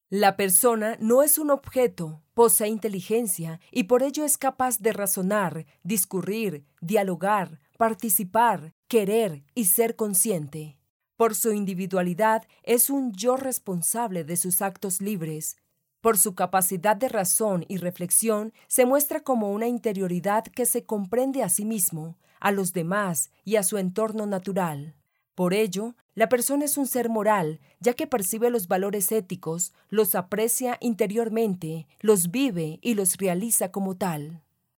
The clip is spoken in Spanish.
La persona no es un objeto, posee inteligencia y por ello es capaz de razonar, discurrir, dialogar, participar, querer y ser consciente. Por su individualidad es un yo responsable de sus actos libres. Por su capacidad de razón y reflexión se muestra como una interioridad que se comprende a sí mismo, a los demás y a su entorno natural. Por ello, la persona es un ser moral, ya que percibe los valores éticos, los aprecia interiormente, los vive y los realiza como tal.